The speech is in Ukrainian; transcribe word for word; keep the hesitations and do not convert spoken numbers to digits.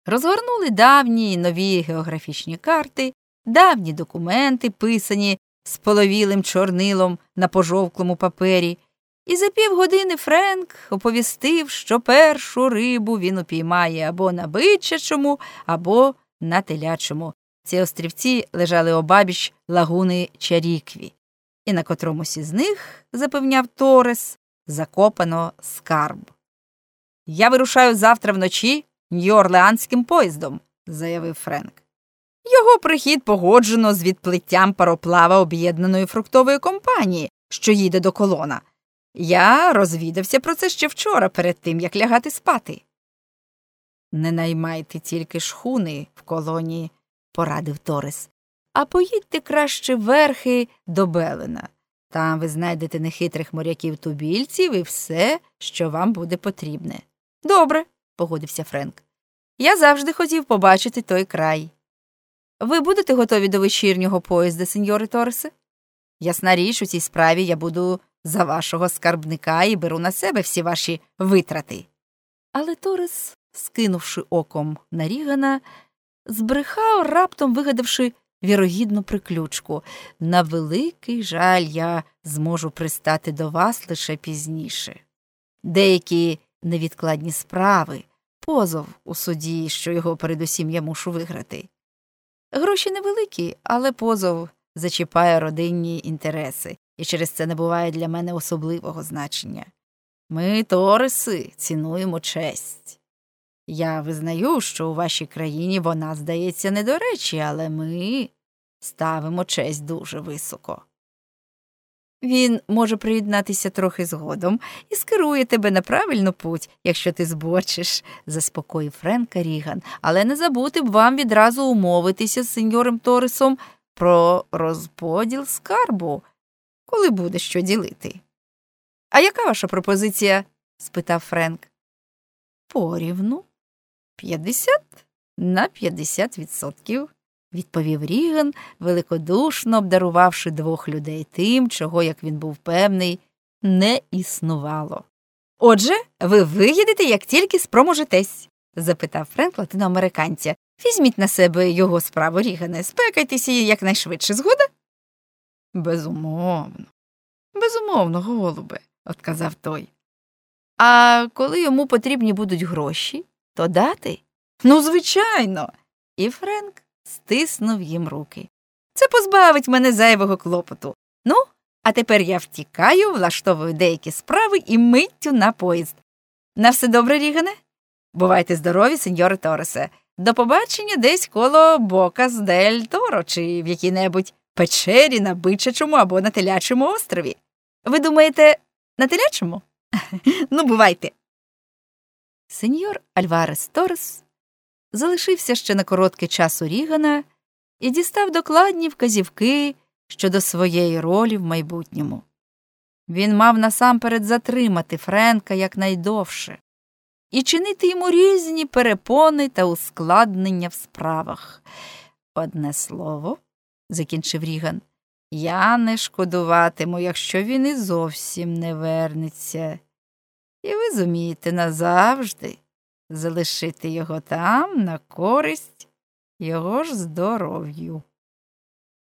Розгорнули давні й нові географічні карти, давні документи, писані з половілим чорнилом на пожовклому папері, і за півгодини Френк оповістив, що першу рибу він упіймає або на бичачому, або на телячому. Ці острівці лежали обабіч лагуни Чарікві, і на котромусь із них, запевняв Торес, закопано скарб. «Я вирушаю завтра вночі Нью-Орлеанським поїздом», – заявив Френк. «Його прихід погоджено з відплиттям пароплава Об'єднаної фруктової компанії, що їде до Колона. Я розвідався про це ще вчора, перед тим, як лягати спати». «Не наймайте тільки шхуни в Колоні», – порадив Торес, «а поїдьте краще верхи до Белена. Там ви знайдете нехитрих моряків-тубільців і все, що вам буде потрібне». «Добре», – погодився Френк. «Я завжди хотів побачити той край. Ви будете готові до вечірнього поїзда, сеньоре Торесе? Ясна річ, у цій справі я буду за вашого скарбника і беру на себе всі ваші витрати». Але Торес, скинувши оком на Рігана, збрехав, раптом вигадавши вірогідну приключку. «На великий жаль, я зможу пристати до вас лише пізніше. Деякі невідкладні справи, позов у суді, що його передусім я мушу виграти. Гроші невеликі, але позов зачіпає родинні інтереси, і через це не буває для мене особливого значення. Ми, Тореси, цінуємо честь. Я визнаю, що у вашій країні вона, здається, не до речі, але ми ставимо честь дуже високо. Він може приєднатися трохи згодом і скерує тебе на правильну путь, якщо ти збочиш», – заспокоїв Френка Ріган. «Але не забути б вам відразу умовитися з сеньором Торесом про розподіл скарбу, коли буде що ділити». «А яка ваша пропозиція?» – спитав Френк. «Порівну. П'ятдесят на п'ятдесят відсотків», – відповів Ріган, великодушно обдарувавши двох людей тим, чого, як він був певний, не існувало. «Отже, ви виїдете, як тільки спроможетесь?» – запитав Френк латиноамериканця. «Візьміть на себе його справу, Рігане, спекайтеся якнайшвидше, згода?» «Безумовно, безумовно, голубе», – отказав той. «А коли йому потрібні будуть гроші, то дати?» «Ну, звичайно!» І Френк стиснув їм руки. «Це позбавить мене зайвого клопоту. Ну, а тепер я втікаю, влаштовую деякі справи і миттю на поїзд. На все добре, Рігане? Бувайте здорові, сеньоре Торесе. До побачення десь коло Бокас-дель-Торо чи в якій-небудь печері на бичачому або на телячому острові. Ви думаєте, на телячому? Ну, бувайте!» Сеньор Альварес Торес залишився ще на короткий час у Рігана і дістав докладні вказівки щодо своєї ролі в майбутньому. Він мав насамперед затримати Френка якнайдовше і чинити йому різні перепони та ускладнення в справах. «Одне слово», – закінчив Ріган, – «я не шкодуватиму, якщо він і зовсім не вернеться. І ви зумієте назавжди залишити його там на користь його ж здоров'ю».